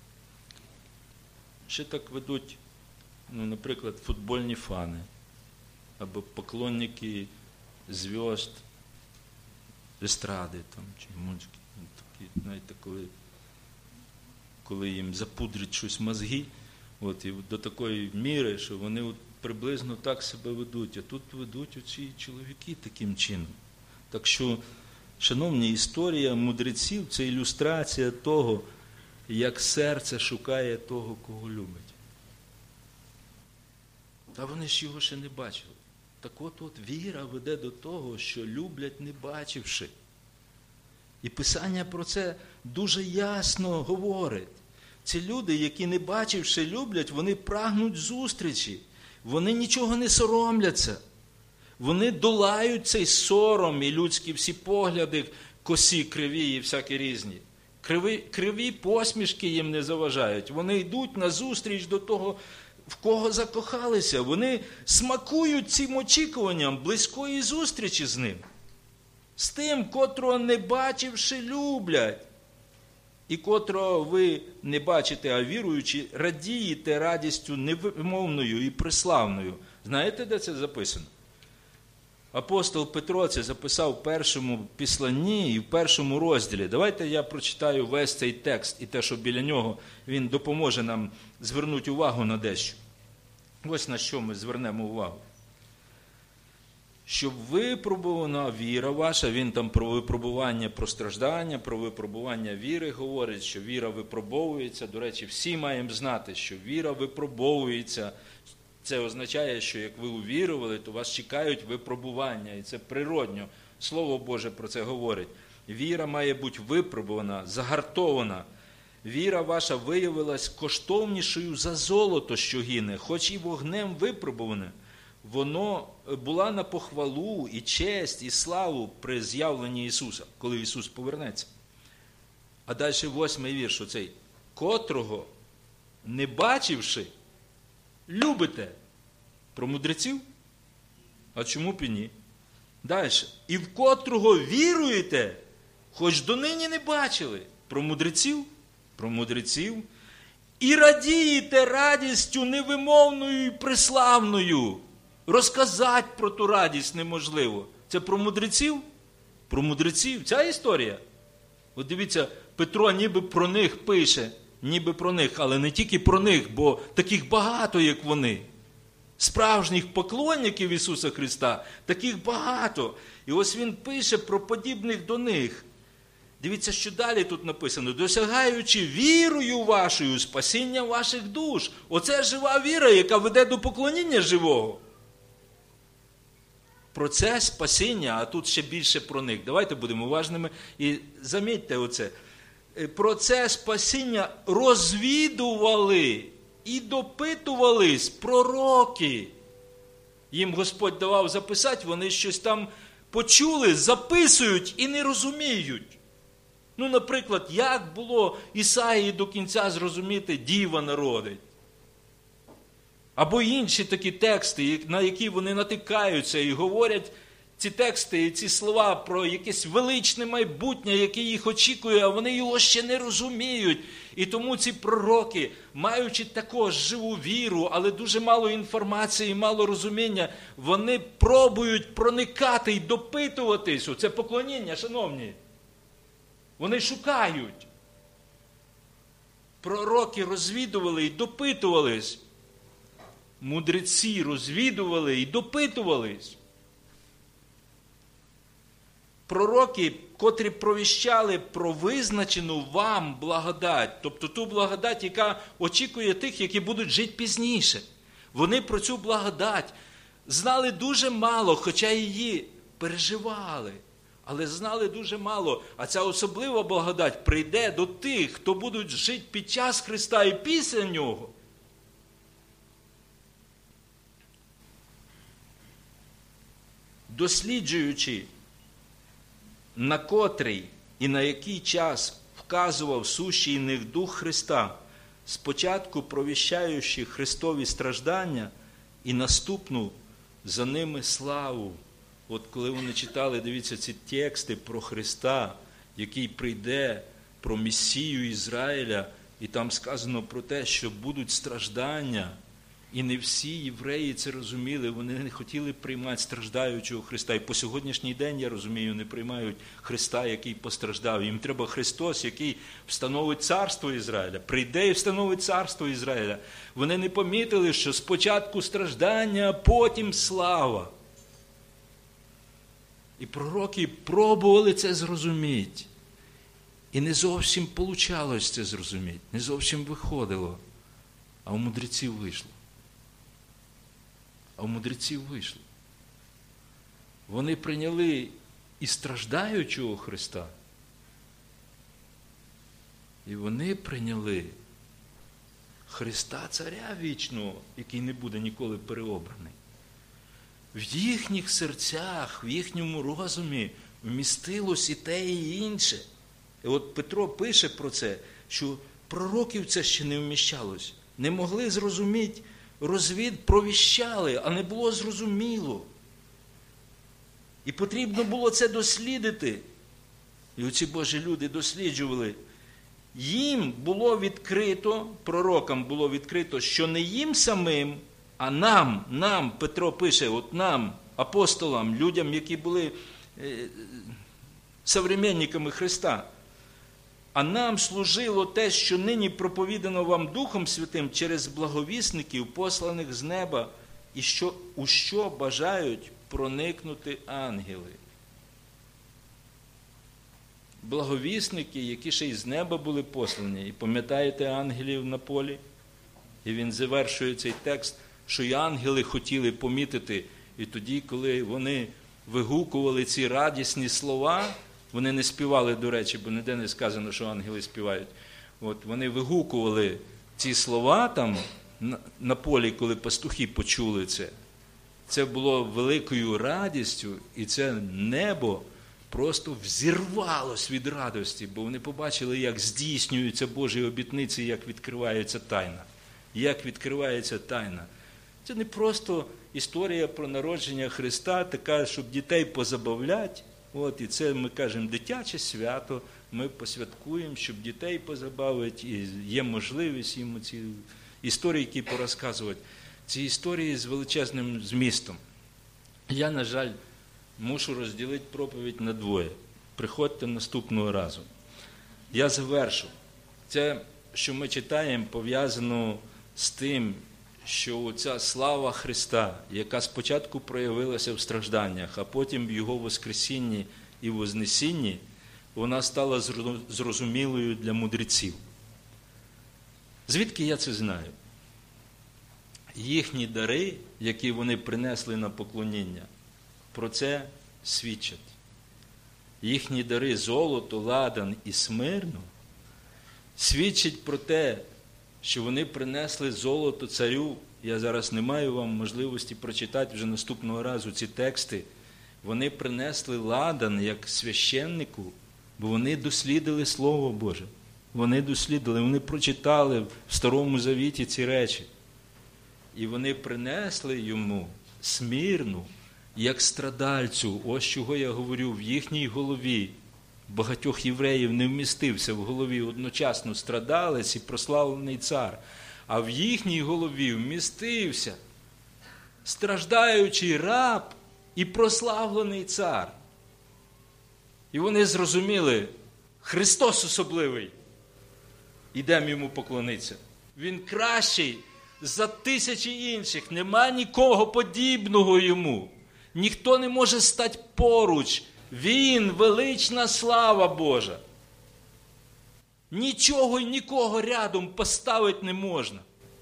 A: Ще так ведуть, ну, наприклад, футбольні фани, або поклонники зв'язд, естради, там, чи музики, такі, знаєте, коли, коли їм запудрять щось мозги, от, і до такої міри, що вони от приблизно так себе ведуть, а тут ведуть оці чоловіки таким чином. Так що, шановні, історія мудреців – це ілюстрація того, як серце шукає того, кого любить. Та вони ж його ще не бачили. Так от, от віра веде до того, що люблять, не бачивши. І Писання про це дуже ясно говорить. Ці люди, які не бачивши люблять, вони прагнуть зустрічі. Вони нічого не соромляться. Вони долають цей сором і людські всі погляди, косі, криві і всякі різні. Криві, криві посмішки їм не заважають. Вони йдуть на зустріч до того, в кого закохалися. Вони смакують цим очікуванням близької зустрічі з ним. З тим, котрого не бачивши люблять. І котрого ви не бачите, а віруючи, радієте радістю невимовною і преславною. Знаєте, де це записано? Апостол Петро це записав в першому післанні і в першому розділі. Давайте я прочитаю весь цей текст і те, що біля нього, він допоможе нам звернути увагу на дещо. Ось на що ми звернемо увагу. Щоб випробувана віра ваша, він там про випробування, про страждання, про випробування віри говорить, що віра випробовується. До речі, всі маємо знати, що віра випробовується. Це означає, що як ви увірували, то вас чекають випробування, і це природньо. Слово Боже про це говорить. Віра має бути випробувана, загартована. Віра ваша виявилась коштовнішою за золото, що гине, хоч і вогнем випробуване. Воно була на похвалу і честь, і славу при з'явленні Ісуса, коли Ісус повернеться. А далі восьмий вірш оцей. Котрого, не бачивши, любите. Про мудреців? А чому б і ні? Далі. І в котрого віруєте, хоч донині не бачили. Про мудреців? Про мудреців. І радієте радістю невимовною і преславною. Розказати про ту радість неможливо. Це про мудреців? Про мудреців. Ця історія. От дивіться, Петро ніби про них пише. Ніби про них, але не тільки про них, бо таких багато, як вони. Справжніх поклонників Ісуса Христа, таких багато. І ось він пише про подібних до них. Дивіться, що далі тут написано. Досягаючи вірою вашою спасіння ваших душ. Оце жива віра, яка веде до поклоніння живого. Про це спасіння, а тут ще більше про них. Давайте будемо уважними і замітьте оце. Про це спасіння розвідували і допитувались пророки. Їм Господь давав записати, вони щось там почули, записують і не розуміють. Ну, наприклад, як було Ісаїї до кінця зрозуміти, діва народить? Або інші такі тексти, на які вони натикаються і говорять ці тексти і ці слова про якесь величне майбутнє, яке їх очікує, а вони його ще не розуміють. І тому ці пророки, маючи також живу віру, але дуже мало інформації, мало розуміння, вони пробують проникати і допитуватись. Це поклоніння, шановні. Вони шукають. Пророки розвідували і допитувались. Мудреці розвідували і допитувались. Пророки, котрі провіщали про визначену вам благодать, тобто ту благодать, яка очікує тих, які будуть жити пізніше. Вони про цю благодать знали дуже мало, хоча її переживали, але знали дуже мало. А ця особлива благодать прийде до тих, хто будуть жити під час Христа і після Нього. Досліджуючи, на котрий і на який час вказував сущий в них Дух Христа, спочатку провіщаючи Христові страждання і наступну за ними славу. От коли вони читали, дивіться, ці тексти про Христа, який прийде, про Месію Ізраїля, і там сказано про те, що будуть страждання. І не всі євреї це розуміли, вони не хотіли приймати страждаючого Христа. І по сьогоднішній день, я розумію, не приймають Христа, який постраждав. Їм треба Христос, який встановить царство Ізраїля. Прийде і встановить царство Ізраїля. Вони не помітили, що спочатку страждання, а потім слава. І пророки пробували це зрозуміти. І не зовсім получалось це зрозуміти, не зовсім виходило. А у мудреців вийшло. А у мудреців вийшло. Вони прийняли і страждаючого Христа, і вони прийняли Христа Царя Вічного, який не буде ніколи переобраний. В їхніх серцях, в їхньому розумі вмістилось і те, і інше. І от Петро пише про це, що пророків це ще не вміщалось. Не могли зрозуміти, розвід провіщали, а не було зрозуміло. І потрібно було це дослідити. І оці Божі люди досліджували. Їм було відкрито, пророкам було відкрито, що не їм самим, а нам, нам, Петро пише, от нам, апостолам, людям, які були е, современниками Христа, а нам служило те, що нині проповідано вам Духом Святим через благовісників, посланих з неба, і що, у що бажають проникнути ангели. Благовісники, які ще й з неба були послані. І пам'ятаєте ангелів на полі? І він завершує цей текст, що і ангели хотіли помітити. І тоді, коли вони вигукували ці радісні слова, вони не співали, до речі, бо ніде не сказано, що ангели співають. От вони вигукували ці слова там на, на полі, коли пастухи почули це. Це було великою радістю, і це небо просто взірвалось від радості, бо вони побачили, як здійснюються Божі обітниці, як відкривається тайна. Як відкривається тайна. Це не просто історія про народження Христа, така, щоб дітей позабавляти. От, і це ми кажемо дитяче свято, ми посвяткуємо, щоб дітей позабавити, і є можливість їм ці історії порозказувати. Ці історії з величезним змістом. Я, на жаль, мушу розділити проповідь на двоє. Приходьте наступного разу. Я завершу. Це, що ми читаємо, пов'язано з тим, що ця слава Христа, яка спочатку проявилася в стражданнях, а потім в Його воскресінні і вознесінні, вона стала зрозумілою для мудреців. Звідки я це знаю? Їхні дари, які вони принесли на поклоніння, про це свідчать. Їхні дари золото, ладан і смирно свідчать про те, що вони принесли золото царю. Я зараз не маю вам можливості прочитати вже наступного разу ці тексти. Вони принесли ладан як священнику, бо вони дослідили Слово Боже. Вони дослідили, вони прочитали в Старому Завіті ці речі. І вони принесли йому Смірну, як страдальцю. Ось чого я говорю, в їхній голові багатьох євреїв не вмістився в голові одночасно страдалець і прославлений цар. А в їхній голові вмістився страждаючий раб і прославлений цар. І вони зрозуміли, Христос особливий. Ідемо йому поклонитися. Він кращий за тисячі інших. Нема нікого подібного йому. Ніхто не може стати поруч. Він – велична слава Божа. Нічого і нікого рядом поставити не можна.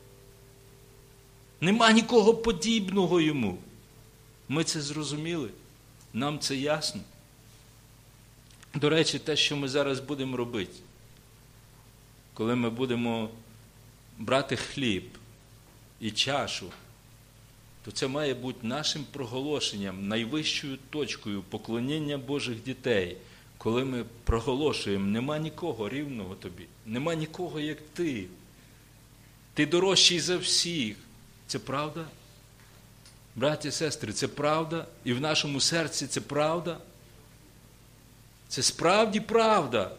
A: Нема нікого подібного йому. Ми це зрозуміли. Нам це ясно. До речі, те, що ми зараз будемо робити, коли ми будемо брати хліб і чашу, то це має бути нашим проголошенням, найвищою точкою поклоніння Божих дітей. Коли ми проголошуємо, нема нікого рівного тобі, нема нікого, як ти. Ти дорожчий за всіх. Це правда? Браті і сестри, це правда? І в нашому серці це правда? Це справді правда.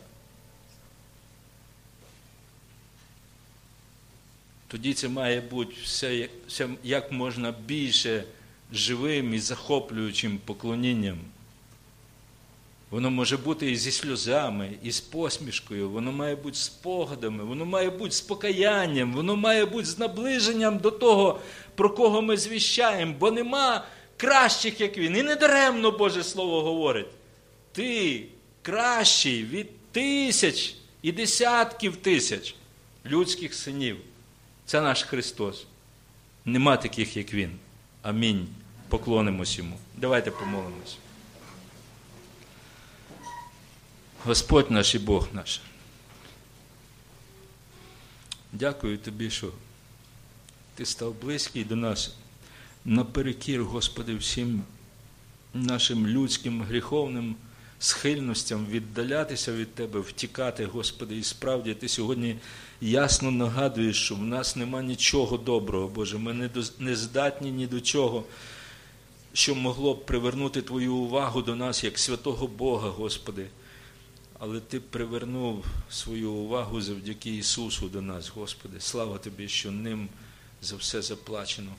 A: Тоді це має бути все, все як можна більше живим і захоплюючим поклонінням. Воно може бути і зі сльозами, і з посмішкою, воно має бути з спогадами, воно має бути з покаянням, воно має бути з наближенням до того, про кого ми звіщаємо, бо нема кращих, як він. І не даремно Боже Слово говорить. Ти кращий від тисяч і десятків тисяч людських синів. Це наш Христос. Нема таких, як Він. Амінь. Поклонимось Йому. Давайте помолимось. Господь наш і Бог наш. Дякую Тобі, що Ти став близький до нас наперекір, Господи, всім нашим людським гріховним схильностям віддалятися від Тебе, втікати, Господи, і справді Ти сьогодні ясно нагадуєш, що в нас нема нічого доброго, Боже, ми не, до, не здатні ні до чого, що могло б привернути Твою увагу до нас, як святого Бога, Господи. Але Ти привернув свою увагу завдяки Ісусу до нас, Господи. Слава Тобі, що ним за все заплачено.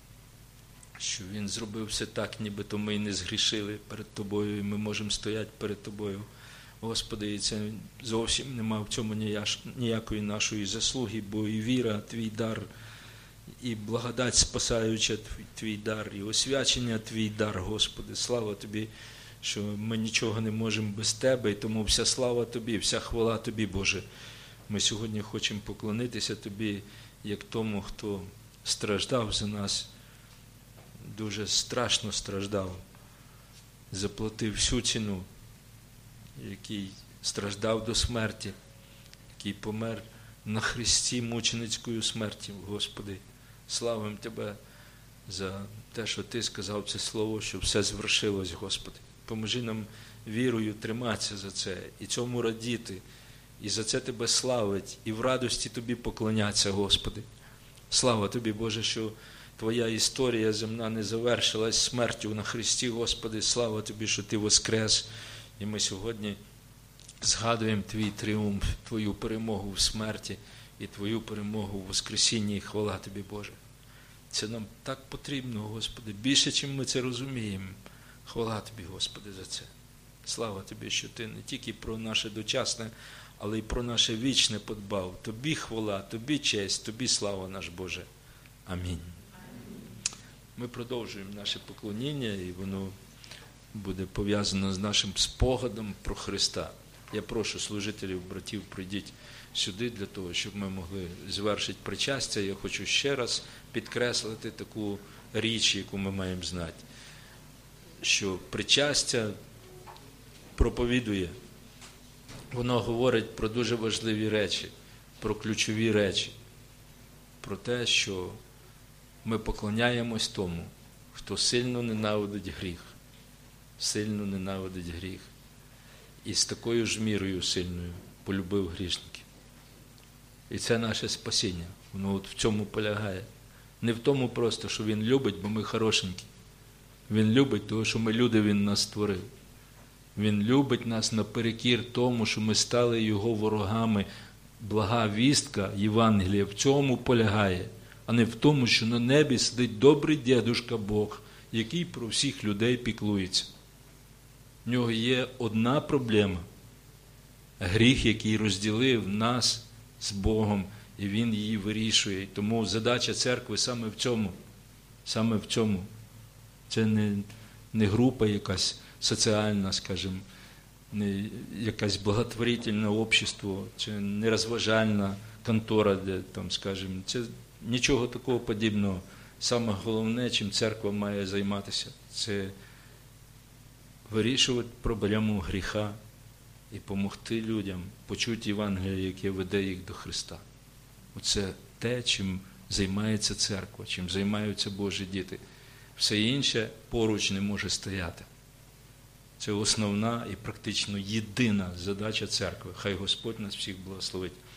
A: Що Він зробив все так, нібито ми й не згрішили перед Тобою, і ми можемо стояти перед Тобою. Господи, і це зовсім нема в цьому ніякої нашої заслуги, бо і віра, Твій дар, і благодать спасаюча Твій дар, і освячення Твій дар, Господи. Слава Тобі, що ми нічого не можемо без Тебе, і тому вся слава Тобі, вся хвала Тобі, Боже. Ми сьогодні хочемо поклонитися Тобі, як тому, хто страждав за нас, дуже страшно страждав, заплатив всю ціну, який страждав до смерті, який помер на хресті мученицькою смертю, Господи. Славимо Тебе за те, що Ти сказав це слово, що все звершилось, Господи. Поможи нам вірою триматися за це, і цьому радіти, і за це Тебе славить, і в радості Тобі поклонятися, Господи. Слава Тобі, Боже, що Твоя історія земна не завершилась смертю на хресті, Господи. Слава Тобі, що Ти воскрес, і ми сьогодні згадуємо Твій тріумф, Твою перемогу в смерті і Твою перемогу в воскресінні. Хвала Тобі, Боже. Це нам так потрібно, Господи, більше, чим ми це розуміємо. Хвала Тобі, Господи, за це. Слава Тобі, що Ти не тільки про наше дочасне, але й про наше вічне подбав. Тобі хвала, Тобі честь, Тобі слава, наш Боже. Амінь. Ми продовжуємо наше поклоніння, і воно буде пов'язано з нашим спогадом про Христа. Я прошу служителів, братів, прийдіть сюди для того, щоб ми могли звершити причастя. Я хочу ще раз підкреслити таку річ, яку ми маємо знати, що причастя проповідує. Воно говорить про дуже важливі речі, про ключові речі, про те, що ми поклоняємось тому, хто сильно ненавидить гріх, сильно ненавидить гріх. І з такою ж мірою сильною полюбив грішників. І це наше спасіння. Воно от в цьому полягає. Не в тому просто, що Він любить, бо ми хорошенькі. Він любить, тому що ми люди, Він нас створив. Він любить нас наперекір тому, що ми стали Його ворогами. Блага вістка Євангелія в цьому полягає, а не в тому, що на небі сидить добрий дядюшка Бог, який про всіх людей піклується. В нього є одна проблема – гріх, який розділив нас з Богом, і Він її вирішує. І тому задача церкви саме в цьому. Саме в цьому. Це не, не група якась соціальна, скажімо, не якесь благотворительне общество, чи не розважальна контора, де, там, скажімо, це нічого такого подібного. Саме головне, чим церква має займатися, це вирішувати проблему гріха і допомогти людям почути Євангеліє, яке веде їх до Христа. Оце те, чим займається церква, чим займаються Божі діти. Все інше поруч не може стояти. Це основна і практично єдина задача церкви. Хай Господь нас всіх благословить.